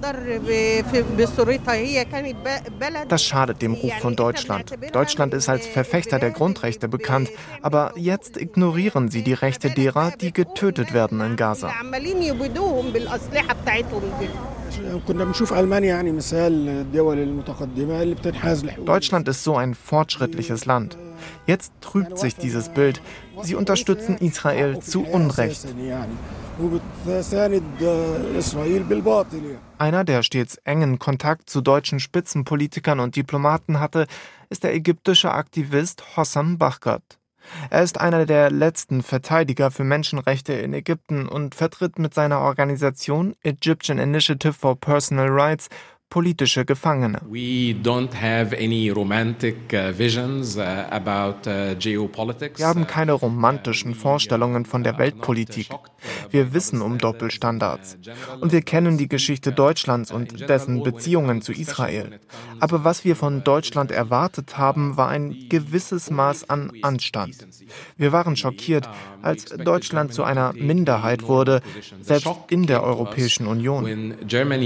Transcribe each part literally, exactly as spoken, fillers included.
Das schadet dem Ruf von Deutschland. Deutschland ist als Verfechter der Grundrechte bekannt, aber jetzt ignorieren sie die Rechte derer, die getötet werden in Gaza. Deutschland ist so ein fortschrittliches Land. Jetzt trübt sich dieses Bild. Sie unterstützen Israel zu Unrecht. Einer, der stets engen Kontakt zu deutschen Spitzenpolitikern und Diplomaten hatte, ist der ägyptische Aktivist Hossam Bahgat. Er ist einer der letzten Verteidiger für Menschenrechte in Ägypten und vertritt mit seiner Organisation Egyptian Initiative for Personal Rights politische Gefangene. We don't have any romantic visions about geopolitics. Wir haben keine romantischen Vorstellungen von der Weltpolitik. Wir wissen um Doppelstandards. Und wir kennen die Geschichte Deutschlands und dessen Beziehungen zu Israel. Aber was wir von Deutschland erwartet haben, war ein gewisses Maß an Anstand. Wir waren schockiert, als Deutschland zu einer Minderheit wurde, selbst in der Europäischen Union.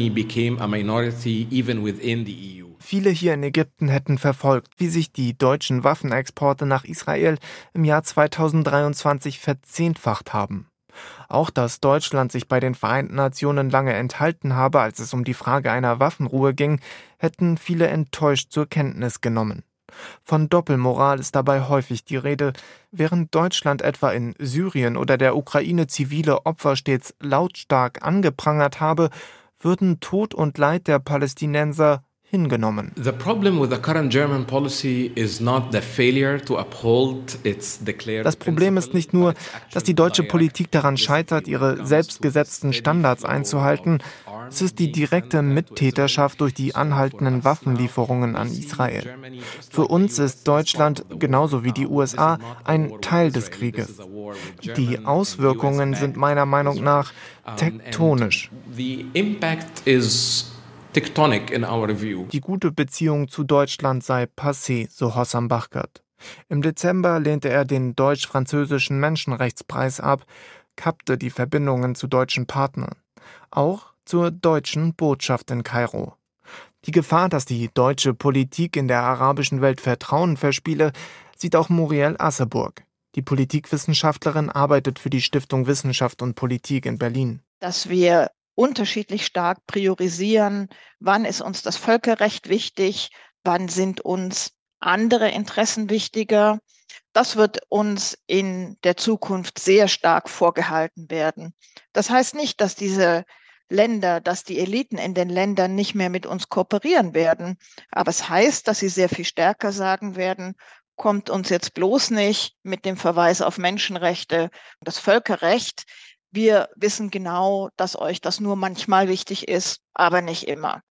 Even within the E U. Viele hier in Ägypten hätten verfolgt, wie sich die deutschen Waffenexporte nach Israel im Jahr zweitausenddreiundzwanzig verzehnfacht haben. Auch dass Deutschland sich bei den Vereinten Nationen lange enthalten habe, als es um die Frage einer Waffenruhe ging, hätten viele enttäuscht zur Kenntnis genommen. Von Doppelmoral ist dabei häufig die Rede, während Deutschland etwa in Syrien oder der Ukraine zivile Opfer stets lautstark angeprangert habe, würden Tod und Leid der Palästinenser hingenommen. The problem with the current German policy is not the failure to uphold its declared. Das Problem ist nicht nur, dass die deutsche Politik daran scheitert, ihre selbstgesetzten Standards einzuhalten. Es ist die direkte Mittäterschaft durch die anhaltenden Waffenlieferungen an Israel. Für uns ist Deutschland, genauso wie die U S A, ein Teil des Krieges. Die Auswirkungen sind meiner Meinung nach tektonisch. The impact is tectonic in our view. Die gute Beziehung zu Deutschland sei passé, so Hossam Bahgat. Im Dezember lehnte er den deutsch-französischen Menschenrechtspreis ab, kappte die Verbindungen zu deutschen Partnern. Auch zur deutschen Botschaft in Kairo. Die Gefahr, dass die deutsche Politik in der arabischen Welt Vertrauen verspiele, sieht auch Muriel Asseburg. Die Politikwissenschaftlerin arbeitet für die Stiftung Wissenschaft und Politik in Berlin. Dass wir unterschiedlich stark priorisieren, wann ist uns das Völkerrecht wichtig, wann sind uns andere Interessen wichtiger. Das wird uns in der Zukunft sehr stark vorgehalten werden. Das heißt nicht, dass diese Länder, dass die Eliten in den Ländern nicht mehr mit uns kooperieren werden. Aber es heißt, dass sie sehr viel stärker sagen werden, kommt uns jetzt bloß nicht mit dem Verweis auf Menschenrechte, das Völkerrecht. Wir wissen genau, dass euch das nur manchmal wichtig ist, aber nicht immer.